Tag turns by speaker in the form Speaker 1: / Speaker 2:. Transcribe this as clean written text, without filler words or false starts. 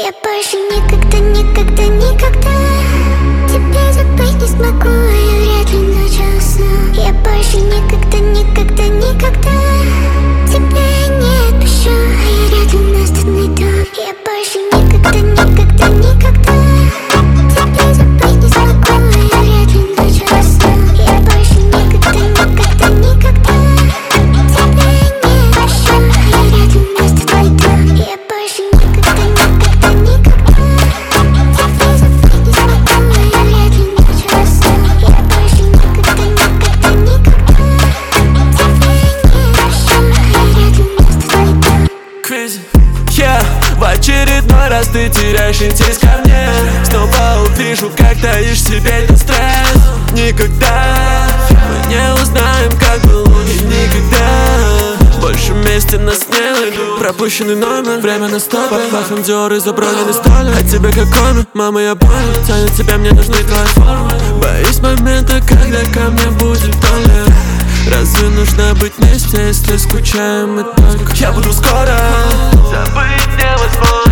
Speaker 1: Я больше никогда, никогда, никогда тебя забыть не смогу, я вряд ли начался. Я больше никогда, никогда, никогда тебя не отпущу, я рядом нас тут найду. Я больше никогда, никогда, никогда тебя забыть не смогу, я вряд ли начался. Я больше никогда, никогда, никогда тебя не отпущу, я рядом нас тут найду. Я больше никогда, никогда, никогда тебя забыть не смогу, я вряд ли начался. Я больше никогда, никогда, никогда тебя не отпущу, я рядом нас тут найду.
Speaker 2: Crazy. В очередной раз ты теряешь интерес ко мне. Снова увижу, как таишь в себе этот стресс. Никогда мы не узнаем, как было лучше. Никогда больше вместе нас не найду. Пропущенный номер, время на стопе. Пахнем Диор и заброненный столик. А тебе как комик, мама, я понял. Тянет тебя, мне нужны твои формы. Боюсь момента, когда ко мне будет больно. Разве нужно быть вместе, если скучаем мы только? Я буду скоро, забыть невозможно.